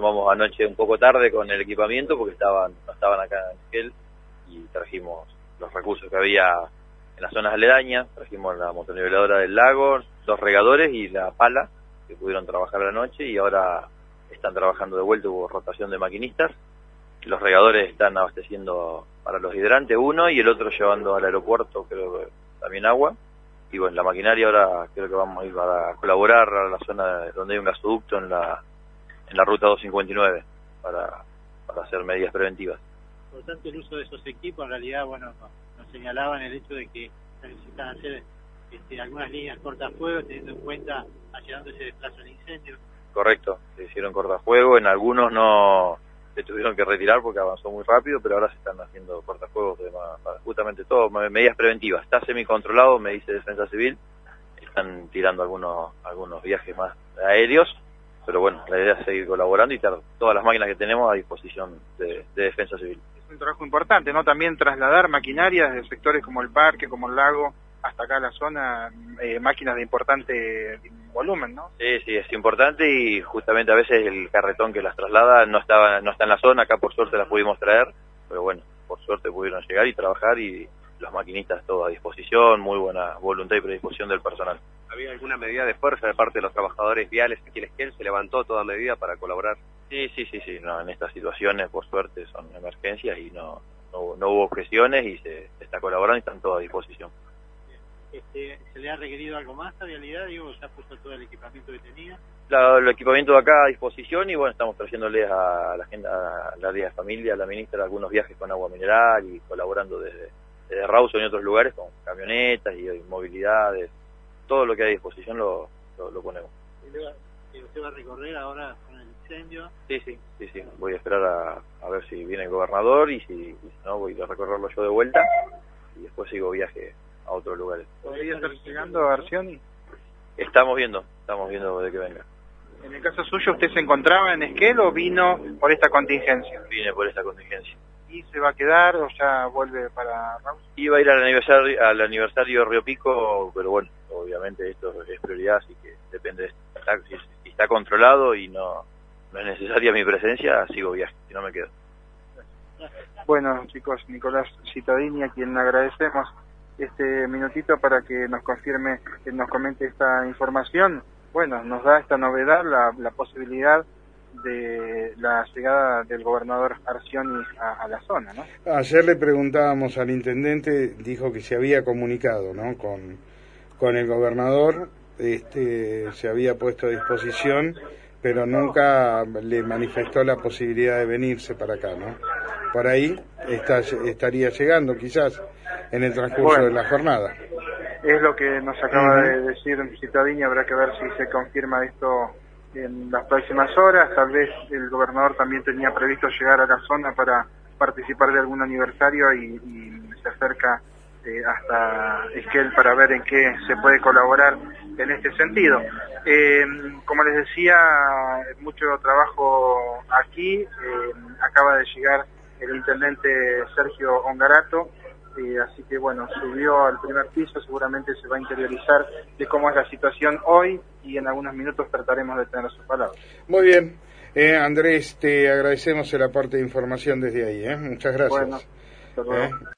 sumamos anoche un poco tarde con el equipamiento porque no estaban acá en Esquel, y trajimos los recursos que había en las zonas aledañas. Trajimos la motoniveladora del lago, 2 regadores y la pala, que pudieron trabajar a la noche, y ahora están trabajando de vuelta. Hubo rotación de maquinistas. Los regadores están abasteciendo para los hidrantes uno, y el otro llevando al aeropuerto, creo que también agua. Y bueno, la maquinaria ahora creo que vamos a ir a colaborar a la zona donde hay un gasoducto en la ruta 259 para hacer medidas preventivas. Por lo tanto, el uso de esos equipos, en realidad, bueno, nos señalaban el hecho de que se necesitan hacer algunas líneas cortafuegos, teniendo en cuenta hacia dónde se desplaza el incendio. Correcto, se hicieron cortafuegos, en algunos no se tuvieron que retirar porque avanzó muy rápido, pero ahora se están haciendo cortafuegos para justamente todo, medidas preventivas. Está semicontrolado, me dice Defensa Civil, están tirando algunos viajes más aéreos, pero bueno, la idea es seguir colaborando y estar todas las máquinas que tenemos a disposición de Defensa Civil. Es un trabajo importante, ¿no? También trasladar maquinarias de sectores como el parque, como el lago, hasta acá a la zona, máquinas de importante volumen, ¿no? Sí, es importante, y justamente a veces el carretón que las traslada no está en la zona. Acá por suerte las pudimos traer, pero bueno, por suerte pudieron llegar y trabajar, y los maquinistas todo a disposición, muy buena voluntad y predisposición del personal. ¿Había alguna medida de fuerza de parte de los trabajadores viales aquí en Esquel? ¿Se levantó toda medida para colaborar? Sí, no, en estas situaciones por suerte son emergencias y no hubo objeciones, y se está colaborando y están todos a disposición. ¿Se le ha requerido algo más a Vialidad? Digo, ¿ya puso todo el equipamiento que tenía? El equipamiento de acá a disposición, y bueno, estamos trayéndole a la gente, a la área de familia, a la ministra, algunos viajes con agua mineral, y colaborando desde Rawson y otros lugares con camionetas y movilidades. Todo lo que hay a disposición lo ponemos. ¿Usted va a recorrer ahora con el incendio? Sí, voy a esperar a ver si viene el gobernador, y si no, voy a recorrerlo yo de vuelta, y después sigo viaje a otros lugares. ¿Podría estar llegando a Arcioni? Estamos viendo de que venga. En el caso suyo, ¿usted se encontraba en Esquel o vino por esta contingencia? Vine por esta contingencia. ¿Y se va a quedar o ya vuelve para Rawson? Iba a ir al aniversario de Río Pico, pero bueno, obviamente esto es prioridad, así que depende si está controlado y no es necesaria mi presencia, sigo viaje, si no me quedo. Bueno, chicos, Nicolás Cittadini, a quien agradecemos este minutito para que nos confirme, que nos comente esta información. Bueno, nos da esta novedad, la posibilidad de la llegada del gobernador Arcioni a la zona, ¿no? Ayer le preguntábamos al intendente, dijo que se había comunicado, ¿no?, con el gobernador, se había puesto a disposición, pero nunca le manifestó la posibilidad de venirse para acá, ¿no? Por ahí estaría llegando, quizás, en el transcurso de la jornada. Es lo que nos acaba de decir Cittadini. Habrá que ver si se confirma esto en las próximas horas. Tal vez el gobernador también tenía previsto llegar a la zona para participar de algún aniversario, y se acerca hasta Esquel para ver en qué se puede colaborar en este sentido. Como les decía, mucho trabajo aquí. Acaba de llegar el intendente Sergio Ongarato, así que bueno, subió al primer piso, seguramente se va a interiorizar de cómo es la situación hoy, y en algunos minutos trataremos de tener sus palabras. Muy bien, Andrés, te agradecemos el aporte de información desde ahí, muchas gracias. Bueno, hasta luego.